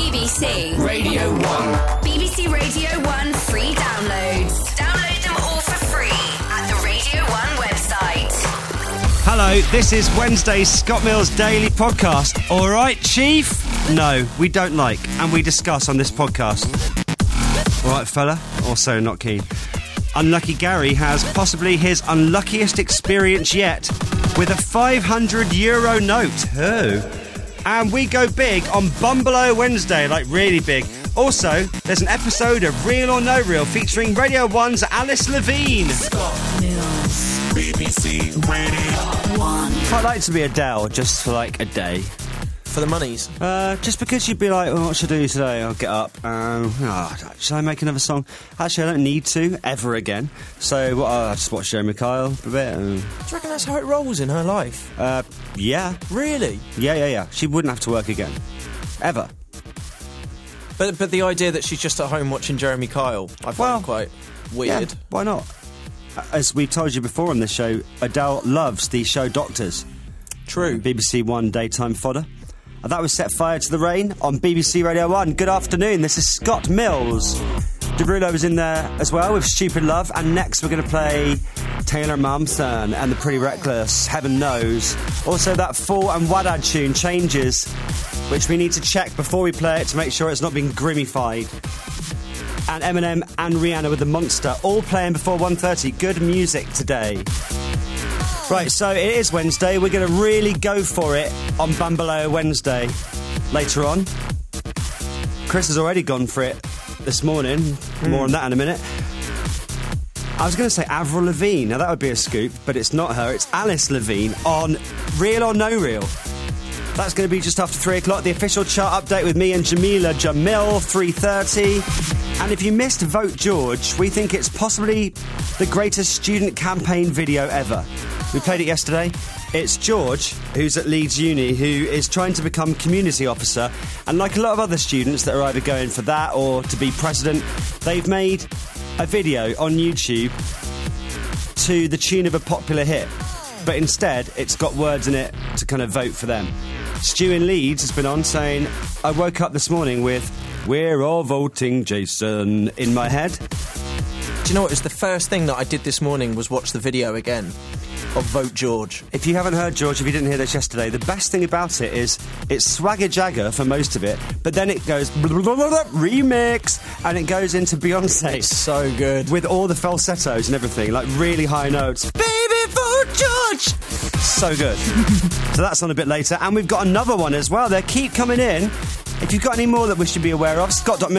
BBC Radio 1. BBC Radio 1 free downloads. Download them all for free at the Radio 1 website. Hello, this is Wednesday's Scott Mills Daily Podcast. All right, Chief? No, we don't like, and we discuss on this podcast. All right, fella? Also not keen. Unlucky Gary has possibly his unluckiest experience yet with a €500 note. Oh. And we go big on Bumble Wednesday, like really big. Also, there's an episode of Real or No Real featuring Radio 1's Alice Levine. Scott Mills. BBC Radio 1. I'd like to be Adele just for like a day. For the monies? Just because you'd be like, oh, what should I do today? I'll get up. Should I make another song? Actually, I don't need to, ever again. So I'll just watch Jeremy Kyle for a bit. Do you reckon that's how it rolls in her life? Yeah. Really? Yeah. She wouldn't have to work again. Ever. But the idea that she's just at home watching Jeremy Kyle, I find quite weird. Yeah, why not? As we told you before on this show, Adele loves the show Doctors. True. BBC One daytime fodder. That was Set Fire to the Rain on BBC Radio 1. Good afternoon, this is Scott Mills. Derulo was in there as well with Stupid Love. And next we're going to play Taylor Momsen and the Pretty Reckless, Heaven Knows. Also that Fall and Wadad tune, Changes, which we need to check before we play it to make sure it's not been grimmified. And Eminem and Rihanna with The Monster, all playing before 1:30. Good music today. Right, so it is Wednesday. We're going to really go for it on Bumble Wednesday later on. Chris has already gone for it this morning. More on that in a minute. I was going to say Avril Lavigne. Now, that would be a scoop, but it's not her. It's Alice Levine on Real or No Real. That's going to be just after 3 o'clock. The official chart update with me and Jamila Jamil, 3:30. And if you missed Vote George, we think it's possibly the greatest student campaign video ever. We played it yesterday. It's George, who's at Leeds Uni, who is trying to become community officer. And like a lot of other students that are either going for that or to be president, they've made a video on YouTube to the tune of a popular hit. But instead, it's got words in it to kind of vote for them. Stu in Leeds has been on saying, I woke up this morning with, we're all voting Jason in my head. Do you know what? It was the first thing that I did this morning was watch the video again of Vote George. If you haven't heard George, if you didn't hear this yesterday, the best thing about it is it's Swagger Jagger for most of it, but then it goes remix and it goes into Beyonce. It's so good. With all the falsettos and everything, like really high notes. Baby Vote George! So good. So that's on a bit later. And we've got another one as well. They keep coming in. If you've got any more that we should be aware of,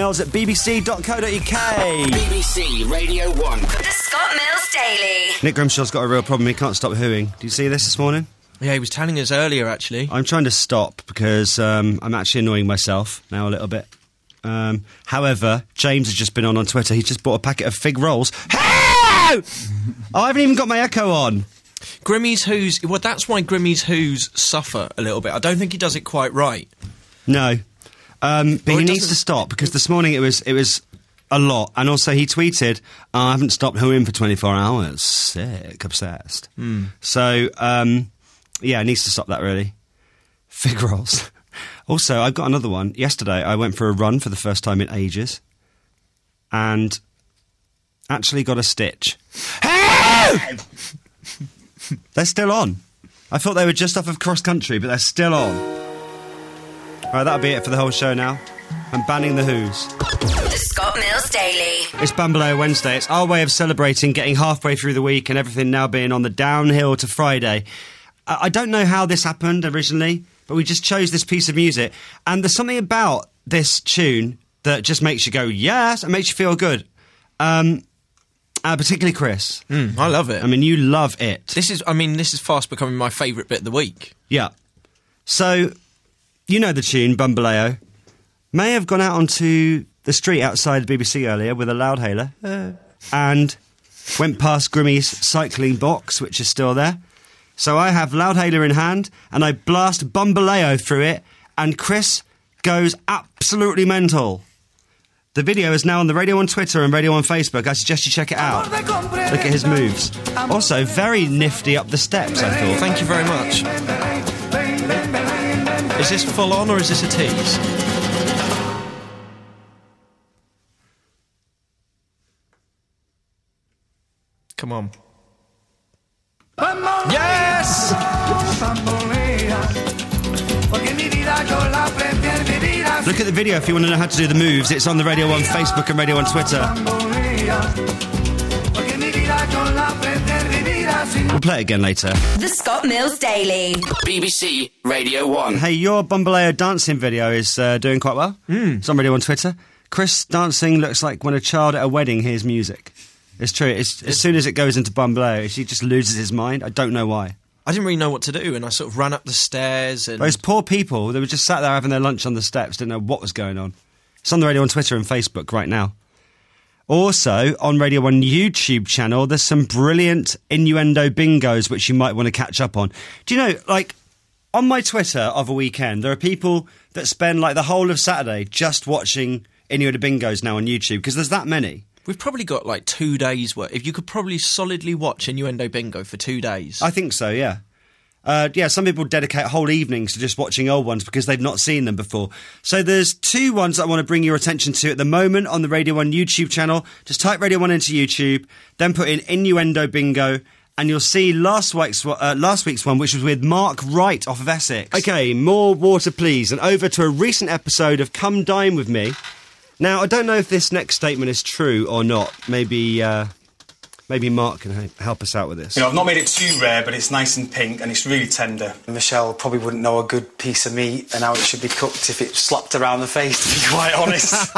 scott.mills@bbc.co.uk. BBC Radio 1. The Scott Mills Daily. Nick Grimshaw's got a real problem. He can't stop hooing. Do you see this morning? Yeah, he was telling us earlier, actually. I'm trying to stop because I'm actually annoying myself now a little bit. However, James has just been on Twitter. He's just bought a packet of fig rolls. I haven't even got my echo on. Grimmy's Who's... Well, that's why Grimmy's Who's suffer a little bit. I don't think he does it quite right. No. But he needs to stop because this morning it was a lot. And also he tweeted, I haven't stopped hooing for 24 hours. Sick, obsessed. So, yeah, it needs to stop that, really. Fig rolls. Also, I've got another one. Yesterday, I went for a run for the first time in ages and actually got a stitch. They're still on. I thought they were just off of cross country, but they're still on. Right, that'll be it for the whole show now. I'm banning the Who's. The Scott Mills Daily. It's Bumble Wednesday. It's our way of celebrating getting halfway through the week and everything now being on the downhill to Friday. I don't know how this happened originally, but we just chose this piece of music. And there's something about this tune that just makes you go, yes, and makes you feel good. Particularly Chris. I love it. I mean, you love it. This is fast becoming my favourite bit of the week. Yeah. So, you know the tune, Bumbaleo. May have gone out onto the street outside the BBC earlier with a loudhailer and went past Grimmy's cycling box, which is still there. So I have loudhailer in hand and I blast Bumbaleo through it and Chris goes absolutely mental. The video is now on the Radio 1 Twitter and Radio 1 Facebook. I suggest you check it out. Look at his moves. Also, very nifty up the steps, I thought. Thank you very much. Is this full on or is this a tease? Come on. Yes! Look at the video if you want to know how to do the moves. It's on the Radio 1 Facebook and Radio 1 Twitter. We'll play it again later. The Scott Mills Daily. BBC Radio 1. Hey, your Bamboleo dancing video is doing quite well. It's on Radio 1 Twitter. Chris dancing looks like when a child at a wedding hears music. It's true. As soon as it goes into Bamboleo, he just loses his mind. I don't know why. I didn't really know what to do, and I sort of ran up the stairs and... Those poor people, they were just sat there having their lunch on the steps, didn't know what was going on. It's on the Radio 1 Twitter and Facebook right now. Also, on Radio 1 YouTube channel, there's some brilliant innuendo bingos which you might want to catch up on. Do you know, like, on my Twitter of a weekend, there are people that spend, like, the whole of Saturday just watching innuendo bingos now on YouTube, because there's that many. We've probably got, like, 2 days' worth. If you could probably solidly watch Innuendo Bingo for 2 days. I think so, yeah. Some people dedicate whole evenings to just watching old ones because they've not seen them before. So there's 2 ones that I want to bring your attention to at the moment on the Radio 1 YouTube channel. Just type Radio 1 into YouTube, then put in Innuendo Bingo, and you'll see last week's one, which was with Mark Wright off of Essex. OK, more water please, and over to a recent episode of Come Dine With Me. Now, I don't know if this next statement is true or not. Maybe Mark can help us out with this. You know, I've not made it too rare, but it's nice and pink and it's really tender. Michelle probably wouldn't know a good piece of meat and how it should be cooked if it slapped around the face, to be quite honest.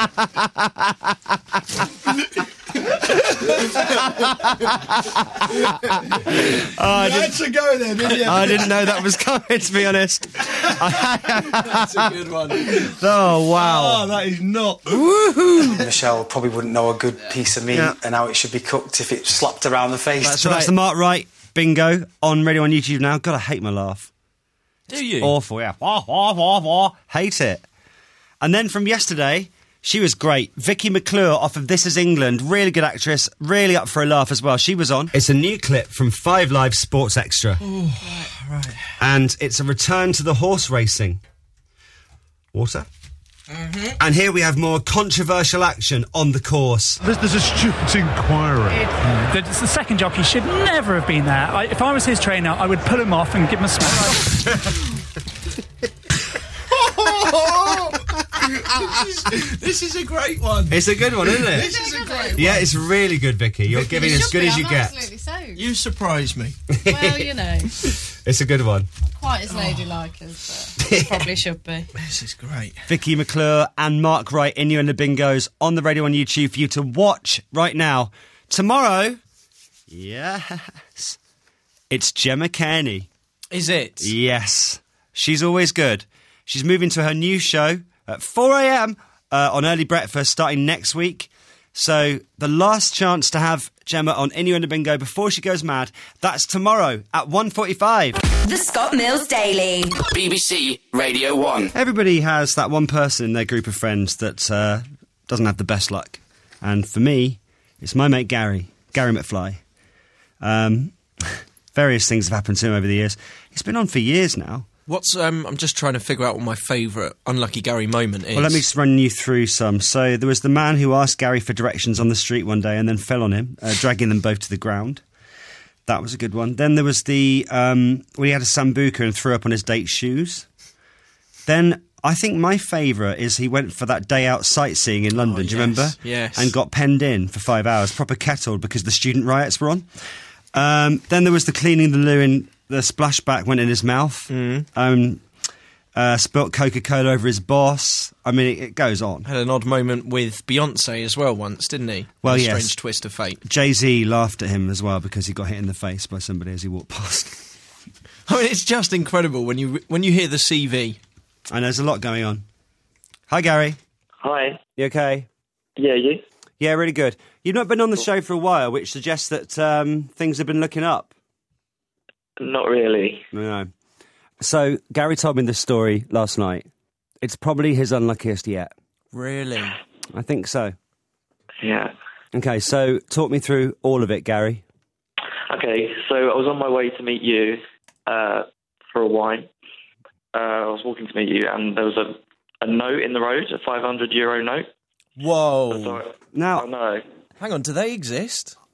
I had to go there, didn't you? I didn't know that was coming, to be honest. That's a good one. Oh, wow. Oh, that is not. Woohoo! Michelle probably wouldn't know a good piece of meat and how it should be cooked if it slapped around the face. So that's the Mark Wright bingo on Radio on YouTube now. God, I hate my laugh. Do you? It's awful, yeah. Hate it. And then from yesterday, she was great. Vicky McClure off of This Is England. Really good actress. Really up for a laugh as well. She was on. It's a new clip from 5 Live Sports Extra. Oh, right. And it's a return to the horse racing. Water? Mm-hmm. And here we have more controversial action on the course. There's a stupid inquiry. The second jockey should never have been there. If I was his trainer, I would pull him off and give him a smack. This is a great one. It's a good one, isn't it? This is a great one. Yeah, it's really good, Vicky. You're giving as good as you get. Absolutely so. You surprised me. Well, you know, It's a good one. quite as ladylike as it probably should be. This is great. Vicky McClure and Mark Wright, Innuendo Bingos on the Radio on YouTube for you to watch right now. Tomorrow, yes, it's Gemma Cairney. Is it? Yes. She's always good. She's moving to her new show at 4 a.m. On Early Breakfast starting next week. So the last chance to have Gemma on Innuendo Bingo before she goes mad, that's tomorrow at 1:45. The Scott Mills Daily. BBC Radio 1. Everybody has that one person in their group of friends that doesn't have the best luck. And for me, it's my mate Gary McFly. Various things have happened to him over the years. He's been on for years now. What's I'm just trying to figure out what my favourite Unlucky Gary moment is. Well, let me just run you through some. So there was the man who asked Gary for directions on the street one day and then fell on him, dragging them both to the ground. That was a good one. Then there was the when he had a sambuca and threw up on his date's shoes. Then I think my favourite is he went for that day out sightseeing in London. Do you remember? Yes. And got penned in for 5 hours, proper kettled because the student riots were on. Then there was the cleaning the loo in. The splashback went in his mouth. Spilt Coca-Cola over his boss. I mean, it goes on. Had an odd moment with Beyonce as well once, didn't he? Well, a yes. Strange twist of fate. Jay-Z laughed at him as well because he got hit in the face by somebody as he walked past. I mean, it's just incredible when you hear the CV. I know, there's a lot going on. Hi, Gary. Hi. You okay? Yeah, you? Yeah, really good. You've not been on the show for a while, which suggests that things have been looking up. Not really. No. So, Gary told me this story last night. It's probably his unluckiest yet. Really? I think so. Yeah. Okay, so talk me through all of it, Gary. Okay, so I was on my way to meet you for a wine. I was walking to meet you, and there was a note in the road, a €500 note. Whoa. So Now, I know. Hang on, do they exist?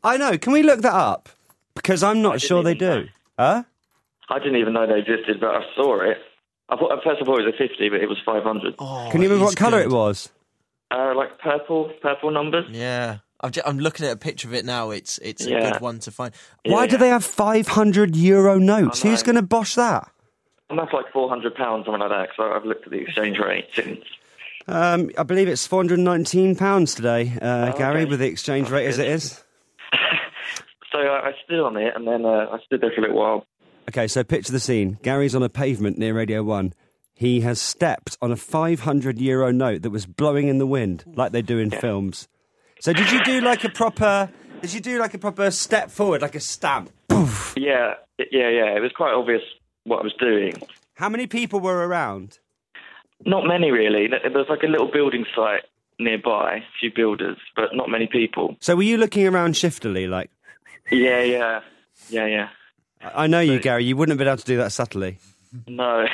I know. Can we look that up? Because I'm not sure they do. Huh? I didn't even know they existed, but I saw it. At first I thought it was a 50, but it was 500. Oh, Can you remember what colour good. it was? Like purple numbers. Yeah. I'm looking at a picture of it now. It's a Yeah. good one to find. Why do they have €500 notes? I know. Who's going to bosh that? And that's like £400, something like that, because I've looked at the exchange rate since. I believe it's £419 today, Gary, okay. with the exchange rate as it is. So I stood on it, and then I stood there for a little while. Okay, so picture the scene. Gary's on a pavement near Radio 1. He has stepped on a €500 note that was blowing in the wind, like they do in films. So did you do like a proper step forward, like a stamp? Poof. Yeah. It was quite obvious what I was doing. How many people were around? Not many, really. There was like a little building site nearby, a few builders, but not many people. So were you looking around shiftily, like... Yeah. I know you, Gary. You wouldn't have been able to do that subtly. No.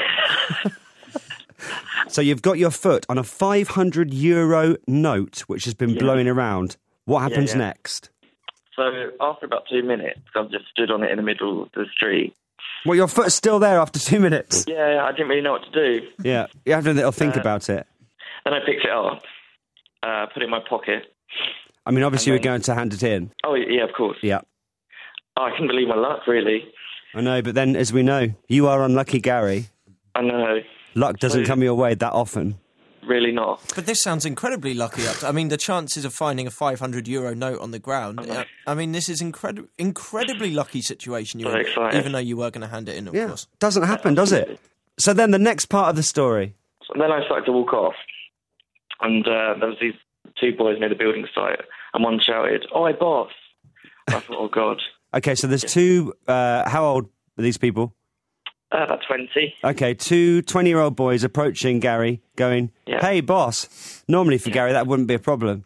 So you've got your foot on a €500 note, which has been blowing around. What happens next? So after about 2 minutes, I've just stood on it in the middle of the street. Well, your foot's still there after 2 minutes. Yeah, I didn't really know what to do. Yeah, you have a little think about it. Then I picked it up, put it in my pocket. I mean, obviously, you were going to hand it in. Oh, yeah, of course. Yeah. Oh, I couldn't believe my luck, really. I know, but then, as we know, you are unlucky, Gary. I know. Luck doesn't come your way that often. Really not. But this sounds incredibly lucky. I mean, the chances of finding a €500 note on the ground. I mean, this is incredibly lucky situation you're in, excited. even though you were going to hand it in, of course. Doesn't happen, does it? So then the next part of the story. So then I started to walk off, and there was these two boys near the building site, and one shouted, "Oi, boss!" I thought, oh, God. Okay, so there's two... how old are these people? About 20. Okay, two 20-year-old boys approaching Gary, going, "Hey, boss." Normally for Gary, that wouldn't be a problem.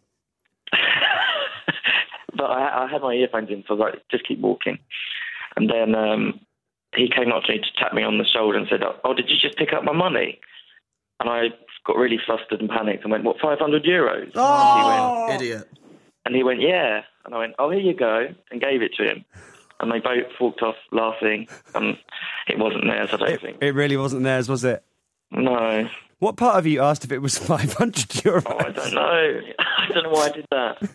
But I had my earphones in, so I was like, just keep walking. And then he came up to me to tap me on the shoulder and said, "Oh, did you just pick up my money?" And I got really flustered and panicked and went, "What, €500? Oh! And Idiot. he went, "Yeah." And I went, "Oh, here you go," and gave it to him. And they both walked off laughing, and it wasn't theirs, I don't think. It really wasn't theirs, was it? No. What part of you asked if it was €500? Oh, I don't know. I don't know why I did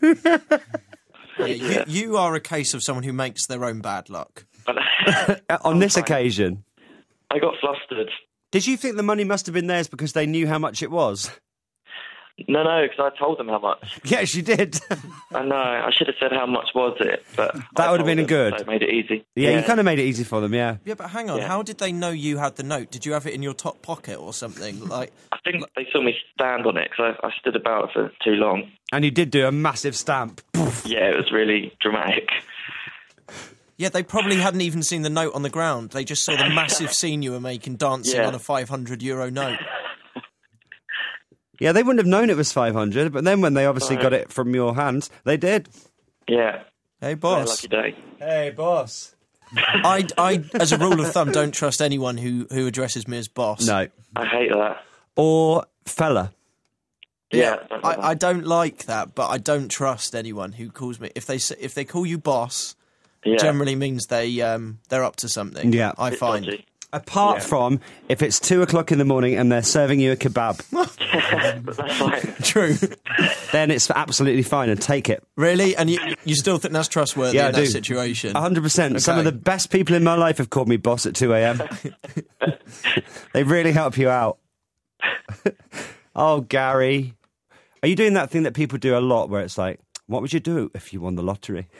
that. You are a case of someone who makes their own bad luck. On this occasion. I got flustered. Did you think the money must have been theirs because they knew how much it was? No, because I told them how much. Yes, you did. I know. I should have said how much was it, but that would have been good. So it made it easy. Yeah, you kind of made it easy for them, yeah. Yeah, but hang on. Yeah. How did they know you had the note? Did you have it in your top pocket or something? Like, I think they saw me stand on it because I stood about for too long. And you did do a massive stamp. Yeah, it was really dramatic. yeah, they probably hadn't even seen the note on the ground. They just saw the massive scene you were making dancing on a €500 note. Yeah, they wouldn't have known it was 500, but then when they obviously got it from your hands, they did. Yeah. Hey, boss. Lucky day. Hey, boss. I, as a rule of thumb, don't trust anyone who addresses me as boss. No. I hate that. Or fella. Yeah. I don't like that, but I don't trust anyone who calls me. If they call you boss, generally means they're up to something. Yeah. I find. Dodgy. Apart from if it's 2 o'clock in the morning and they're serving you a kebab. That's fine. True. Then it's absolutely fine and take it. Really? And you still think that's trustworthy in that situation? 100%. Okay. Some of the best people in my life have called me boss at 2 a.m. They really help you out. Oh, Gary. Are you doing that thing that people do a lot where it's like, what would you do if you won the lottery?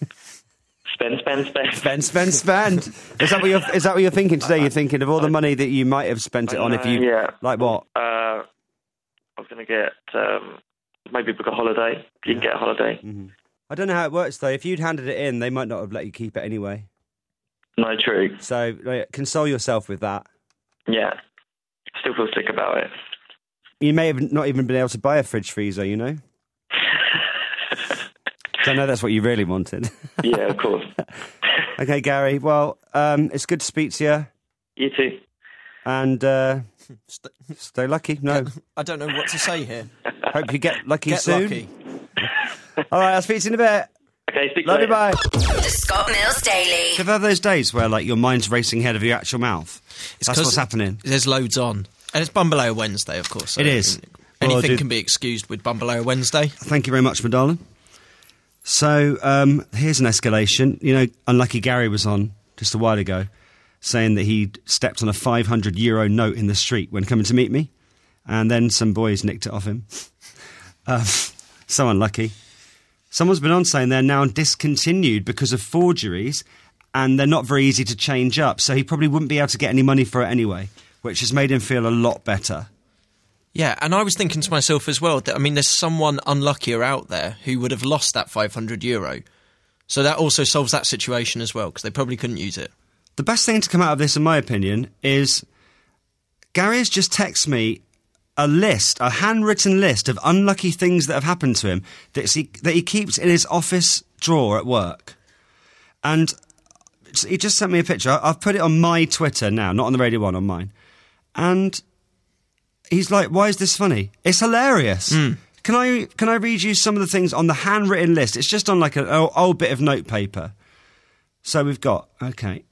Spend. Spend. Is that what you're thinking today? You're thinking of all the money that you might have spent it on if you... Yeah. Like what? I was going to get... maybe book a holiday. You can get a holiday. Mm-hmm. I don't know how it works, though. If you'd handed it in, they might not have let you keep it anyway. No, true. So console yourself with that. Yeah. Still feel sick about it. You may have not even been able to buy a fridge freezer, you know? I know that's what you really wanted. Yeah, of course. Okay, Gary. Well, it's good to speak to you. You too. And stay lucky. No. I don't know what to say here. Hope you get lucky Get soon. lucky. All right, I'll speak to you in a bit. Okay. Okay, speak Love you, later. bye. The Scott Mills Daily. Do you ever have those days where, like, your mind's racing ahead of your actual mouth? That's what's happening. There's loads on. And it's Bumbaleo Wednesday, of course. So It is. Anything can be excused with Bumbaleo Wednesday. Thank you very much, my darling. So, here's an escalation. You know, Unlucky Gary was on just a while ago saying that he'd stepped on a €500 note in the street when coming to meet me, and then some boys nicked it off him. So unlucky. Someone's been on saying they're now discontinued because of forgeries, and they're not very easy to change up, so he probably wouldn't be able to get any money for it anyway, which has made him feel a lot better. Yeah, and I was thinking to myself as well that, I mean, there's someone unluckier out there who would have lost that €500. So that also solves that situation as well, because they probably couldn't use it. The best thing to come out of this, in my opinion, is Gary has just texted me a handwritten list of unlucky things that have happened to him that he keeps in his office drawer at work. And he just sent me a picture. I've put it on my Twitter now, not on the Radio 1, on mine. And he's like, why is this funny? It's hilarious. Can I read you some of the things on the handwritten list? It's just on like an old bit of notepaper. So we've got, okay,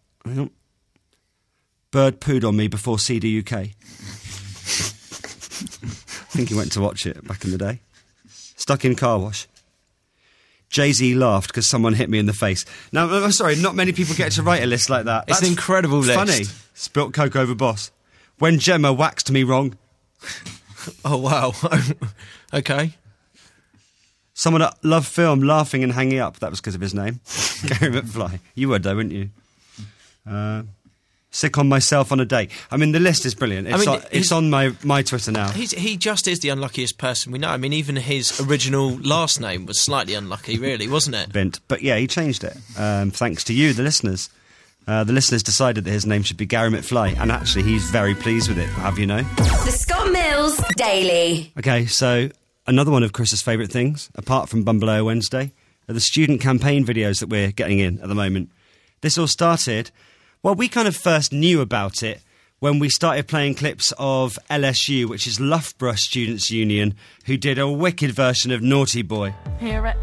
bird pooed on me before CD UK. I think he went to watch it back in the day. Stuck in car wash. Jay-Z laughed because someone hit me in the face. Now, I'm sorry, not many people get to write a list like that. It's an incredible list. Funny. Spilt Coke over boss. When Gemma waxed me wrong. Oh, wow. Okay. Someone at Love Film laughing and hanging up. That was because of his name. Gary McFly. You would, though, wouldn't you? Sick on myself on a date. I mean, the list is brilliant. It's on my Twitter now. He just is the unluckiest person we know. I mean, even his original last name was slightly unlucky, really, wasn't it? Bint. But yeah, he changed it. Thanks to you, the listeners. The listeners decided that his name should be Gary McFly, and actually he's very pleased with it, have you know. The Scott Mills Daily. Okay, so another one of Chris's favourite things, apart from Bumbaleo Wednesday, are the student campaign videos that we're getting in at the moment. This all started... Well, we kind of first knew about it when we started playing clips of LSU, which is Loughborough Students' Union, who did a wicked version of Naughty Boy. Here at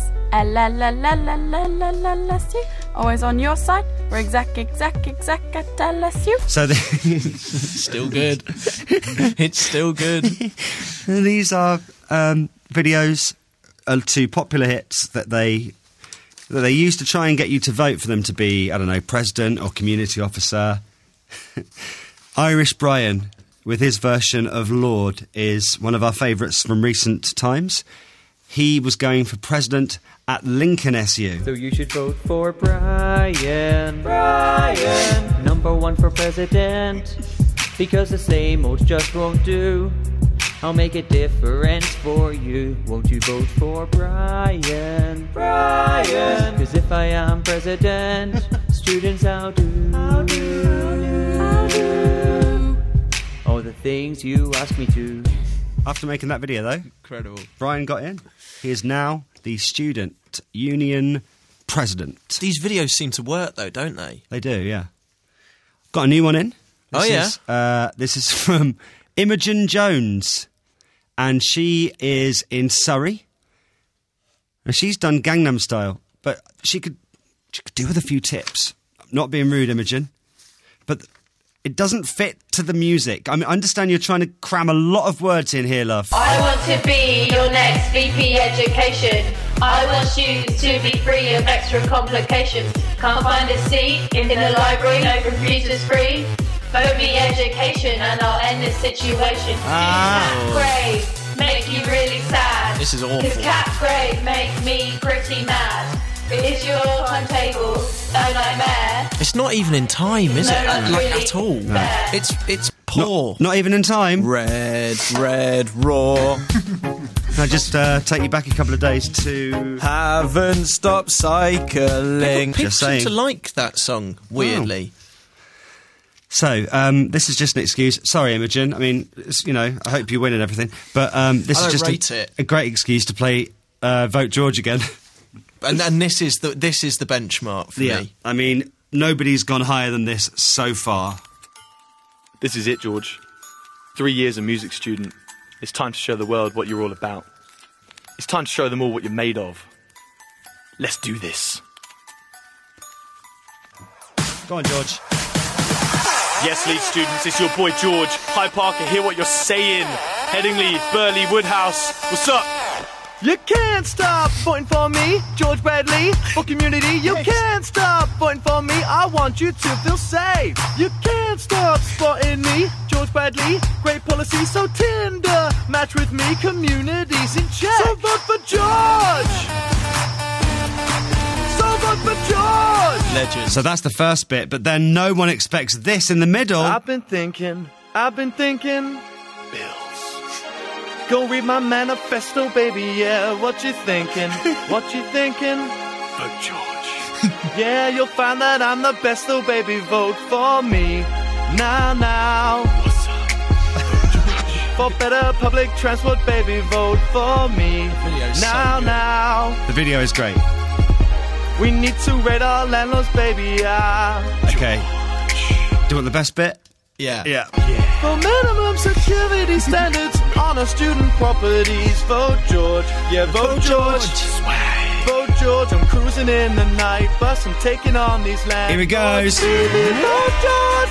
LSU, always on your side. We're exact at LSU. So still good. It's still good. These are videos to popular hits that they use to try and get you to vote for them to be, I don't know, president or community officer. Irish Brian, with his version of Lord, is one of our favourites from recent times. He was going for president at Lincoln SU. So you should vote for Brian. Brian! Number one for president. Because the same old just won't do. I'll make it different for you. Won't you vote for Brian? Brian! Cause if I am president, students I'll do. I'll do. All the things you ask me to. After making that video, though, incredible. Brian got in. He is now the student union president. These videos seem to work, though, don't they? They do, yeah. Got a new one in. This is from Imogen Jones, and she is in Surrey. And she's done Gangnam Style, but she could do with a few tips. Not being rude, Imogen, but it doesn't fit to the music. I mean, I understand you're trying to cram a lot of words in here, love. I want to be your next VP education. I want you to be free of extra complications. Can't find a seat in the library, no computers free. Vote me education and I'll end this situation. Cat grade make you really sad. This is awful. Cause cat grade make me pretty mad. Is your timetable a nightmare? It's not even in time, is it? not Like really at all. No. It's poor. Not even in time. Red, raw. Can I just take you back a couple of days to... Haven't stopped cycling. People Just seem saying. to like that song, weirdly. So, this is just an excuse. Sorry, Imogen. I mean, I hope you win and everything. But this is just a great excuse to play Vote George again. And this is the benchmark for me. I mean, nobody's gone higher than this so far. This is it, George. 3 years a music student. It's time to show the world what you're all about. It's time to show them all what you're made of. Let's do this. Go on, George. Yes, Leeds students, it's your boy George. Hyde Park, I hear what you're saying. Headingley, Burley, Woodhouse, what's up? You can't stop voting for me, George Bradley, for community. You can't stop voting for me, I want you to feel safe. You can't stop spotting me, George Bradley, great policy, so tender. Match with me, community's in check. So vote for George! So vote for George! Legend. So that's the first bit, but then no one expects this in the middle. I've been thinking, go read my manifesto, baby, yeah, what you thinking? What you thinking? For George. Yeah, you'll find that I'm the best, though, baby, vote for me. Now. What's up? For better public transport, baby, vote for me. Now. The video is great. We need to rate our landlords, baby, Okay. Do you want the best bit? Yeah. For minimum security standards on our student properties, vote George. Yeah, vote George. Vote George. I'm cruising in the night bus. I'm taking on these lands. Here he goes. Baby, vote George.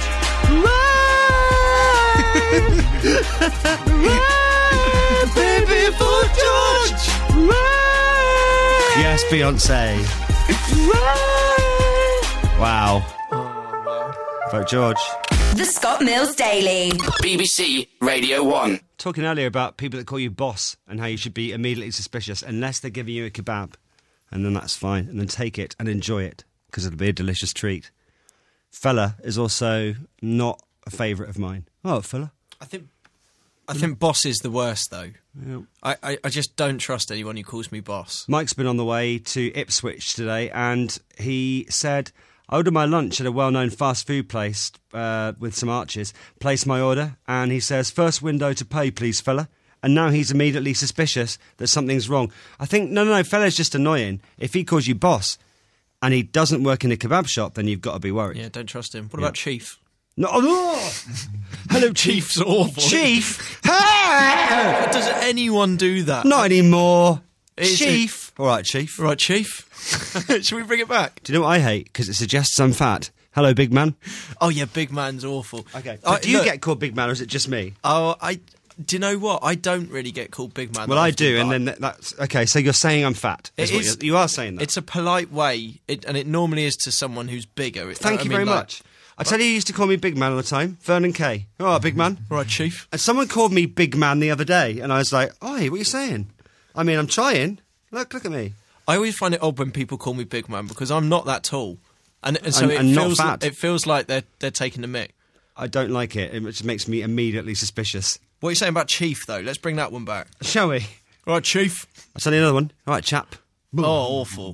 Right. Baby, vote George. Right. Yes, Beyonce. Right. Wow. Vote George. The Scott Mills Daily. BBC Radio 1. Talking earlier about people that call you boss and how you should be immediately suspicious unless they're giving you a kebab. And then that's fine. And then take it and enjoy it because it'll be a delicious treat. Fella is also not a favourite of mine. Oh, fella. I think boss is the worst, though. Yeah. I just don't trust anyone who calls me boss. Mike's been on the way to Ipswich today and he said, I ordered my lunch at a well-known fast food place with some arches, placed my order, and he says, first window to pay, please, fella. And now he's immediately suspicious that something's wrong. I think, no, fella's just annoying. If he calls you boss and he doesn't work in a kebab shop, then you've got to be worried. Yeah, don't trust him. What about Chief? No, hello, Chief. Chief's awful. Chief? Does anyone do that? Not anymore. Is Chief. All right, Chief. All right, Chief. Should we bring it back? Do you know what I hate? Because it suggests I'm fat. Hello, big man. Oh, yeah, big man's awful. Okay. Do you get called big man or is it just me? Oh, do you know what? I don't really get called big man. Well, I do, and then that's... Okay, so you're saying I'm fat. You are saying that. It's a polite way, and it normally is to someone who's bigger. Thank you very much. I tell you, you used to call me big man all the time. Vernon Kay. All right, big man. All right, Chief. And someone called me big man the other day, and I was like, oi, what are you saying? I mean, I'm trying. Look at me. I always find it odd when people call me big man because I'm not that tall. And so it feels like they're taking the mick. I don't like it. It just makes me immediately suspicious. What are you saying about Chief, though? Let's bring that one back. Shall we? All right, Chief. I'll tell you another one. All right, chap. Oh, awful.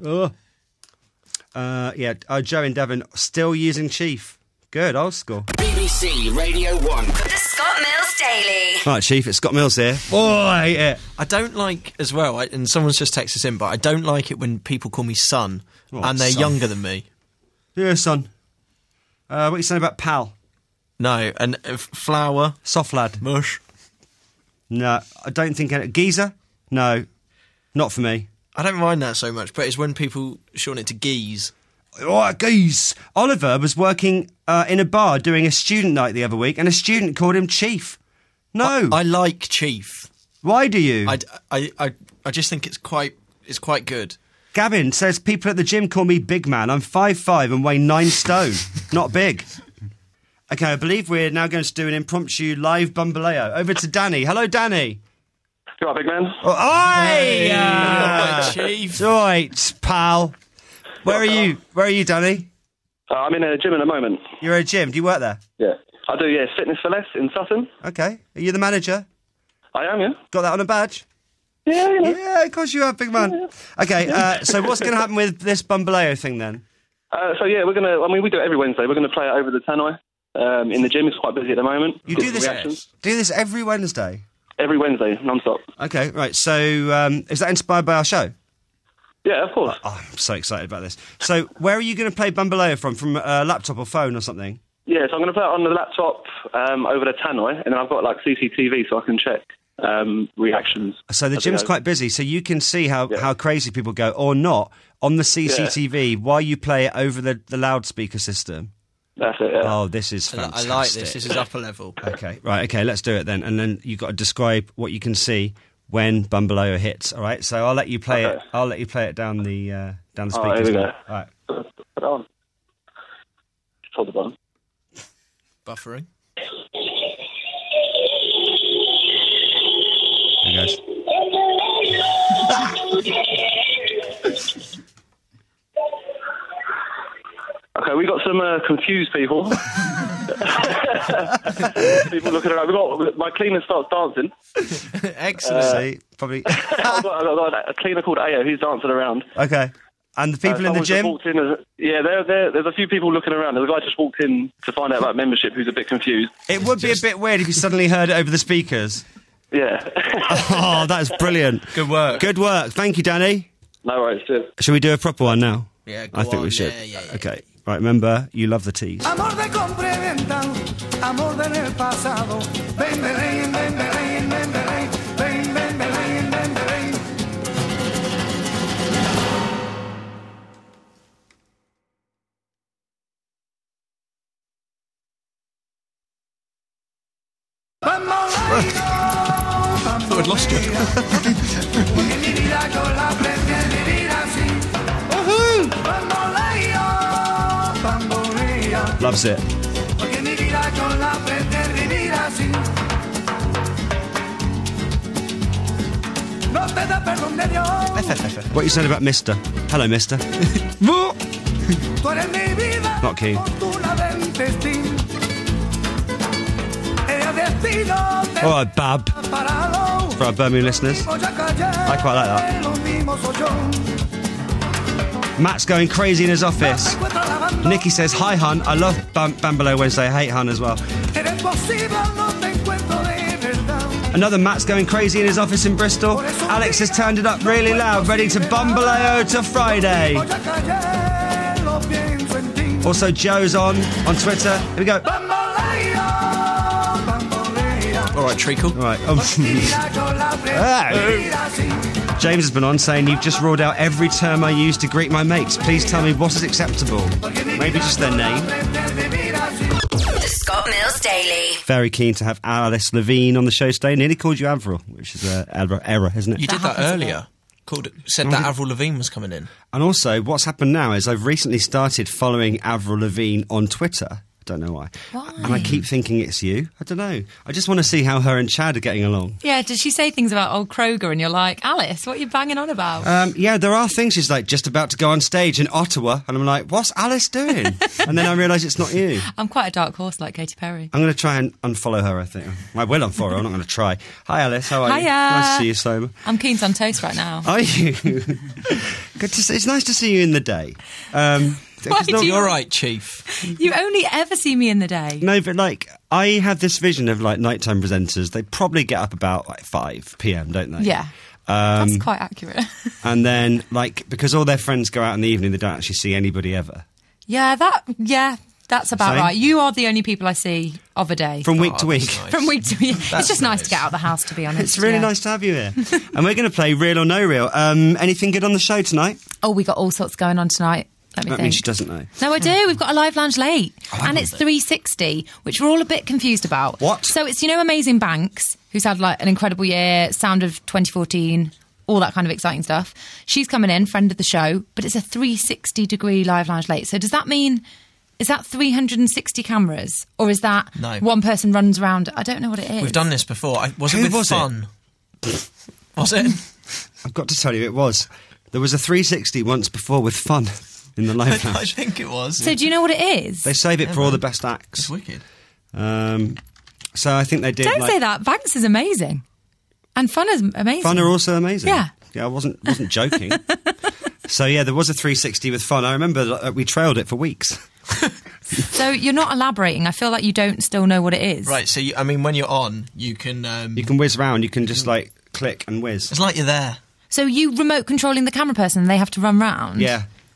Joe in Devon still using Chief. Good, old school. BBC Radio 1. The Scott Mills Daily. All right, Chief, it's Scott Mills here. Oh, I hate it. I don't like, as well, and someone's just texted us in, but I don't like it when people call me son, and they're younger than me. Yeah, son. What are you saying about pal? No, and flower. Soft lad. Mush. No, I don't think... Geezer? No, not for me. I don't mind that so much, but it's when people shorten it to geese. Oh, geese. Oliver was working in a bar doing a student night the other week, and a student called him Chief. No. I like Chief. Why do you? I just think it's quite good. Gavin says, people at the gym call me big man. I'm 5'5" and weigh 9 stone. Not big. Okay, I believe we're now going to do an impromptu live bumbaleo. Over to Danny. Hello, Danny. You all right, big man? Chief. All right, pal. Where are you? Where are you, Danny? I'm in a gym at the moment. You're at a gym. Do you work there? Yeah. I do, yeah. Fitness for Less in Sutton. Okay. Are you the manager? I am, yeah. Got that on a badge? Yeah, you know. Yeah, of course you have, big man. Yeah. Okay, so what's going to happen with this bumbaleo thing then? We're going to... we do it every Wednesday. We're going to play it over the tannoy. In the gym, it's quite busy at the moment. You do this every Wednesday? Every Wednesday, non-stop. Okay, right. So is that inspired by our show? Yeah, of course. Oh, I'm so excited about this. So where are you going to play bumbaleo from a laptop or phone or something? Yeah, so I'm going to play it on the laptop over the tannoy, and then I've got like CCTV so I can check reactions. So the as gym's we go. quite busy, so you can see how crazy people go, or not, on the CCTV while you play it over the loudspeaker system. That's it, yeah. Oh, this is fantastic. I like this. This is upper level. Okay, right, okay, let's do it then. And then you've got to describe what you can see when Bumbaleo hits, all right? So I'll let you play it. I'll let you play it down the speakers. All right, here we go. All right. Put it on. Just hold the button. Buffering. There goes. Okay, we got some confused people. People looking around. My cleaner starts dancing. Excellent. See, probably. I've got a cleaner called Ayo who's dancing around. Okay. And the people in the gym? There's a few people looking around. There's a guy just walked in to find out about membership who's a bit confused. It would be a bit weird if you suddenly heard it over the speakers. Yeah. Oh, that's brilliant. Good work. Good work. Thank you, Danny. No worries. Cheers. Shall we do a proper one now? Yeah, I think we should. Yeah. Okay. Right, remember, you love the tease. Amor de compra y venta, amor del pasado. Ven, Belén, ven, Belén, ven, Belén, ven, ven, Belén, ven, Belén. I thought I'd lost you. Porque mi vida yo la aprendí a vivir así. Bamboleo, bamboleo. Loves it. Porque mi vida yo la aprendí a vivir así. No te da perdón de Dios. What you said about Mister? Hello, Mister. Tú eres mi vida. Not keen. Fortuna del destino. El destino te All right, Bab. parado. For our Birmingham listeners. I quite like that. Lo mismo soy yo. Matt's going crazy in his office. Nikki says, hi, hun. I love Bambaleo Wednesday. I hate hun as well. Eres posible, no te encuentro de verdad. Another Matt's going crazy in his office in Bristol. Alex has turned it up really loud, ready to Bambaleo to Friday. Also, Joe's on Twitter. Here we go. All right, Treacle. All right. James has been on saying, you've just ruled out every term I use to greet my mates. Please tell me what is acceptable. Maybe just their name. The Scott Mills Daily. Very keen to have Alice Levine on the show today. Nearly called you Avril, which is an error, isn't it? You did that earlier. Said that Avril Lavigne was coming in. And also, what's happened now is I've recently started following Avril Lavigne on Twitter. I don't know why. Why? And I keep thinking it's you. I don't know. I just want to see how her and Chad are getting along. Yeah, did she say things about old Kroger and you're like, Alice, what are you banging on about? Yeah, there are things she's like just about to go on stage in Ottawa and I'm like, what's Alice doing? And then I realise it's not you. I'm quite a dark horse like Katy Perry. I'm going to try and unfollow her, I think. I will unfollow her, I'm not going to try. Hi Alice, how are you? Hiya. Nice to see you, Soma. I'm keen on toast right now. Are you? Good to see, it's nice to see you in the day. You're right, Chief. You only ever see me in the day. No, but like, I have this vision of like nighttime presenters. They probably get up about like 5 p.m, don't they? Yeah. That's quite accurate. And then, like, because all their friends go out in the evening, they don't actually see anybody ever. Yeah, that's about Same? right. You are the only people I see of a day. From week to week. Nice. From week to week. That's It's just nice to get out of the house, to be honest. It's really nice to have you here. And we're going to play Real or No Real. Anything good on the show tonight? Oh, we got all sorts going on tonight. Let me That think. means she doesn't know. No, I do. We've got a live lounge late. And it's 360, which we're all a bit confused about. What? So it's, Amazing Banks, who's had like an incredible year, Sound of 2014, all that kind of exciting stuff. She's coming in, friend of the show, but it's a 360-degree live lounge late. So does that mean, is that 360 cameras? Or is that one person runs around? I don't know what it is. We've done this before. Was Who it with was it? fun? Was it? I've got to tell you, it was. There was a 360 once before with fun in the live I lounge. think it was. So do you know what it is? They save it for all the best acts. It's wicked. So I think they did. Don't like, say that. Banks is amazing. And Fun is amazing. Fun are also amazing. Yeah. Yeah, I wasn't joking. So yeah, there was a 360 with Fun. I remember we trailed it for weeks. So you're not elaborating. I feel like you don't still know what it is. Right, so when you're on, you can... You can whiz round, you can just like click and whiz. It's like you're there. So you remote controlling the camera person and they have to run round? Yeah.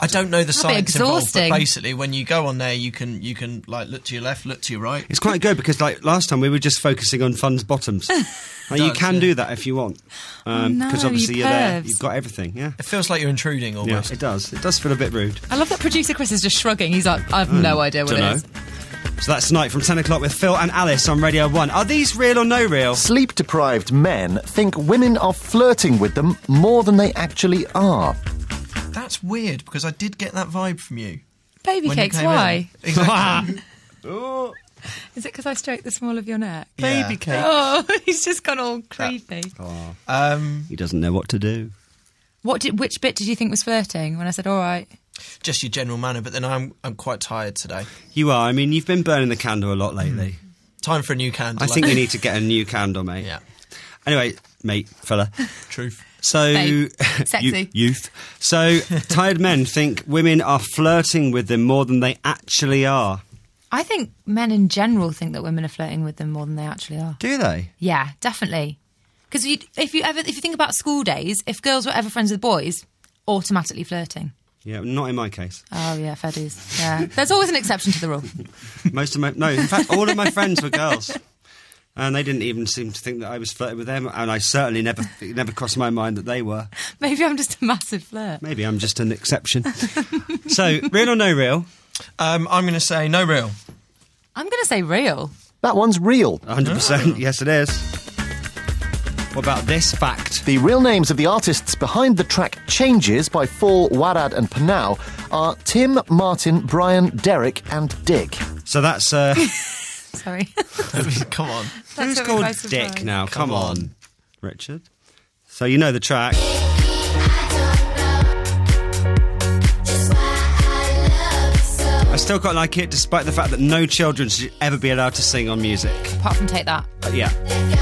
I don't know the That'd be science involved, but exhausting. basically, when you go on there, you can like look to your left, look to your right. It's quite good because, like, last time we were just focusing on fun's bottoms. Like, you can do that if you want. Because obviously you're there. You've got everything, yeah. It feels like you're intruding almost. Yeah, it does. It does feel a bit rude. I love that producer Chris is just shrugging. He's like, I have no idea what it is. So that's tonight from 10 o'clock with Phil and Alice on Radio 1. Are these real or no real? Sleep-deprived men think women are flirting with them more than they actually are. That's weird, because I did get that vibe from you. Baby when you cakes, came why? in. Exactly. Is it because I stroked the small of your neck? Yeah. Baby cakes. Oh, he's just gone all creepy. He doesn't know what to do. Which bit did you think was flirting when I said, all right? Just your general manner, but then I'm quite tired today. You are. I mean, you've been burning the candle a lot lately. Time for a new candle. I think we need to get a new candle, mate. Yeah. Anyway, mate, fella. Truth. So, Babe. Sexy. Youth. So, tired men think women are flirting with them more than they actually are. I think men in general think that women are flirting with them more than they actually are. Do they? Yeah, definitely. Because if you think about school days, if girls were ever friends with boys, automatically flirting. Yeah, not in my case. Oh yeah, fair dues. Yeah, there's always an exception to the rule. In fact, all of my friends were girls. And they didn't even seem to think that I was flirting with them, and I certainly it never crossed my mind that they were. Maybe I'm just a massive flirt. Maybe I'm just an exception. So, real or no real? I'm going to say no real. I'm going to say real. That one's real. 100%, yes it is. What about this fact? The real names of the artists behind the track Changes by Fall, Wadad and Panau are Tim, Martin, Brian, Derek and Dick. So that's... Sorry. Come on. Who's called Dick now? Come on. Richard. So you know the track. I still quite like it, despite the fact that no children should ever be allowed to sing on music. Apart from Take That. But yeah.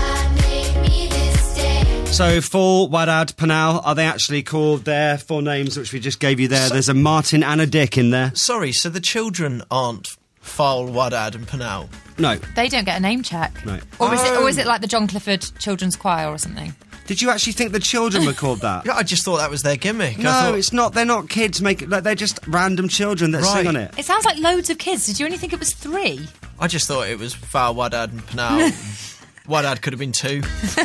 So, Fall, Wadad, Panau, are they actually called their full names, which we just gave you there? There's a Martin and a Dick in there. Sorry, so the children aren't Fall, Wadad and Panau? No. They don't get a name check. No. Or is it like the John Clifford Children's Choir or something? Did you actually think the children were called that? Yeah, I just thought that was their gimmick. No, it's not. They're not kids. They're just random children that sing on it. It sounds like loads of kids. Did you only think it was 3? I just thought it was Fall, Wadad and Panau. Wadad could have been 2.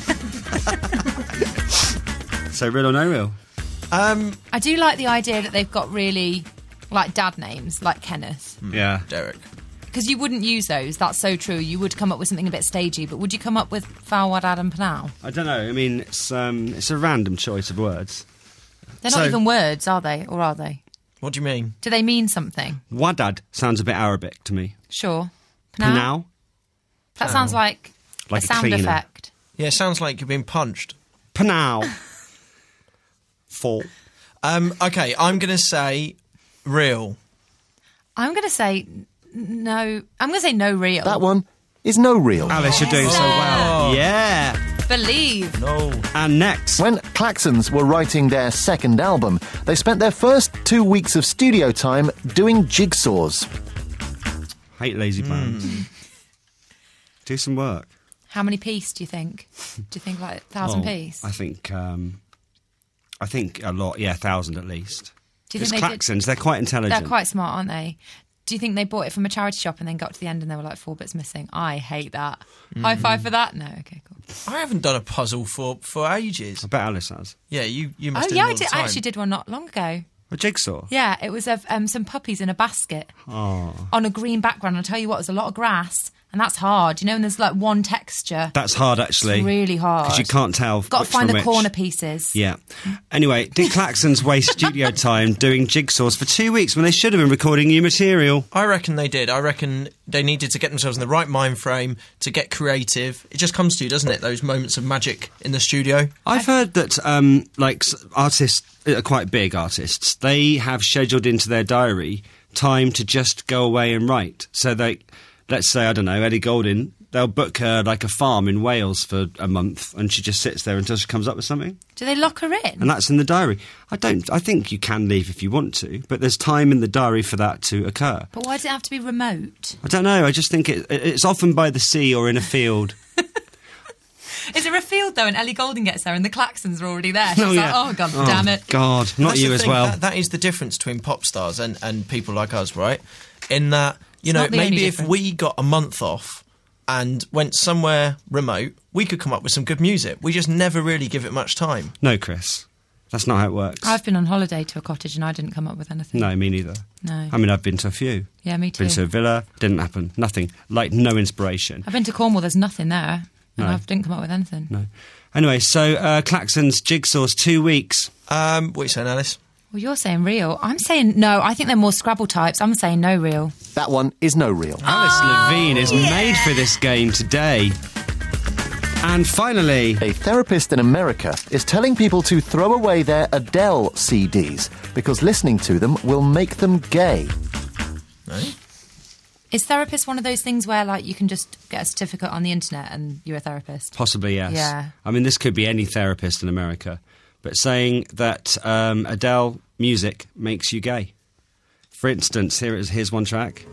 So, real or no real? I do like the idea that they've got really, like, dad names, like Kenneth. Yeah. Derek. Because you wouldn't use those, that's so true. You would come up with something a bit stagey, but would you come up with Fall, Wadad and Panau? I don't know. I mean, it's a random choice of words. They're not even words, are they? Or are they? What do you mean? Do they mean something? Wadad sounds a bit Arabic to me. Sure. Panau? That sounds like a sound cleaner. effect. Yeah, it sounds like you're being punched. Panau. Fall. Okay, I'm going to say real. I'm going to say no. I'm going to say no real. That one is no real. Alice, you're doing so well. Yeah. Believe. No. And next. When Klaxons were writing their second album, they spent their first 2 weeks of studio time doing jigsaws. Hate lazy bands. Do some work. How many piece do you think? Do you think like 1,000 piece? I think a lot. Yeah, 1,000 at least. Do you It's think they did- Klaxons. They're quite intelligent. They're quite smart, aren't they? Do you think they bought it from a charity shop and then got to the end and there were like 4 bits missing? I hate that. High five for that? No, okay, cool. I haven't done a puzzle for ages. I bet Alice has. Yeah, you must Oh do yeah, it all the I time. actually did one not long ago. A jigsaw? Yeah, it was of some puppies in a basket Oh. on a green background. I'll tell you what, there's a lot of grass and that's hard. You know, and there's like one texture. That's hard, actually. It's really hard. Because you can't tell. Got to which find from the which. corner pieces. Yeah. Anyway, did Klaxons waste studio time doing jigsaws for 2 weeks when they should have been recording new material? I reckon they did. I reckon they needed to get themselves in the right mind frame to get creative. It just comes to you, doesn't it? Those moments of magic in the studio. I've heard that, artists, quite big artists, they have scheduled into their diary time to just go away and write. So let's say, I don't know, Ellie Goulding, they'll book her like a farm in Wales for a month and she just sits there until she comes up with something. Do they lock her in? And that's in the diary. I think you can leave if you want to, but there's time in the diary for that to occur. But why does it have to be remote? I don't know, I just think it's often by the sea or in a field. Is it revealed though? And Ellie Goulding gets there, and the Claxons are already there. She's Oh, like, yeah. "Oh God, damn it!" God, not That's you the as thing, well. That is the difference between pop stars and people like us, right? In that, you It's know, not the only maybe if difference. we got a month off and went somewhere remote, we could come up with some good music. We just never really give it much time. No, Chris. That's not how it works. I've been on holiday to a cottage, and I didn't come up with anything. No, me neither. No. I mean, I've been to a few. Yeah, me too. Been to a villa, didn't happen. Nothing. Like, no inspiration. I've been to Cornwall. There's nothing there, and No. I didn't come up with anything. No. Anyway, so Claxon's Jigsaw's 2 weeks. What are you saying, Alice? Well, you're saying real. I'm saying no. I think they're more Scrabble types. I'm saying no real. That one is no real. Alice Levine is made for this game today. And finally, a therapist in America is telling people to throw away their Adele CDs because listening to them will make them gay. Is therapist one of those things where, like, you can just get a certificate on the internet and you're a therapist? possibly yes. Yeah. I mean, this could be any therapist in America. But saying that Adele music makes you gay. For instance, here's one track.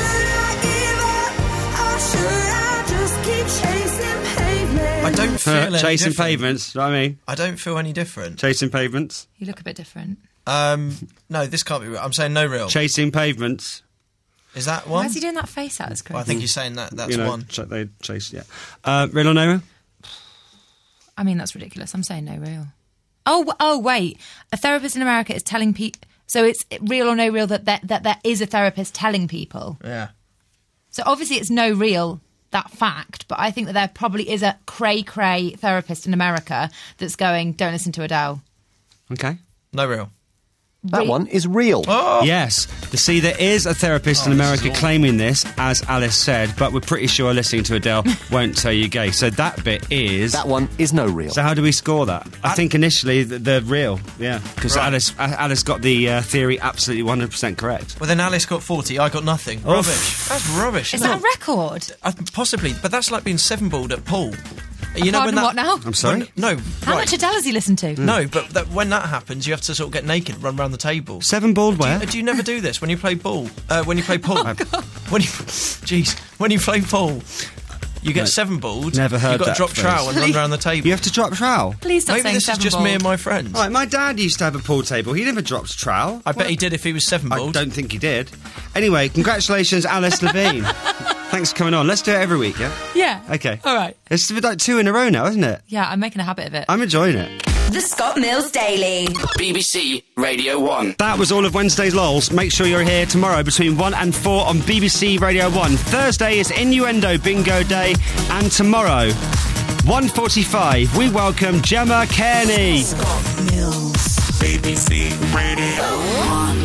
I don't feel any Chasing different. Pavements, you know what I mean? I don't feel any different. Chasing Pavements. You look a bit different. No, this can't be real. I'm saying no real. Chasing Pavements. Is that Why one? is he doing that face at us, Chris? Well, I think you're saying that's You know, one. They chase, yeah. Real or no real? I mean, that's ridiculous. I'm saying no real. Oh, wait. A therapist in America is telling people... So it's real or no real that there is a therapist telling people. Yeah. So obviously it's no real, that fact, but I think that there probably is a cray-cray therapist in America that's going, don't listen to Adele. Okay. No real. That one is real. Oh. Yes. See, there is a therapist in America claiming this, as Alice said, but we're pretty sure listening to Adele won't tell you gay. So that bit is... That one is no real. So how do we score that? I think initially they're real, yeah. Because Right. Alice got the theory absolutely 100% correct. Well, then Alice got 40, I got nothing. Oof. Rubbish. That's rubbish. Is isn't that a record? it? Possibly, but that's like being seven-balled at pool. Pardon, what now? I'm sorry? No. How right. much Adele has he listened to? No, but when that happens, you have to sort of get naked, run around the table. Seven-balled where? Do you never do this when you play ball? When you play pool? When you play pool, you get No, seven-balled. never heard You've got that to drop phrase. trowel and run around the table. You have to drop trowel? Please stop Maybe saying this is just me and my friends. Right, my dad used to have a pool table. He never dropped trowel. I bet he did if he was I seven-balled. don't think he did. Anyway, congratulations, Alice Levine. Thanks for coming on. Let's do it every week, yeah? Yeah. Okay. All right. It's like 2 in a row now, isn't it? Yeah, I'm making a habit of it. I'm enjoying it. The Scott Mills Daily. BBC Radio 1. That was all of Wednesday's lols. Make sure you're here tomorrow between 1 and 4 on BBC Radio 1. Thursday is Innuendo Bingo Day, and tomorrow, 1:45, we welcome Gemma Kearney. Scott Mills, BBC Radio 1.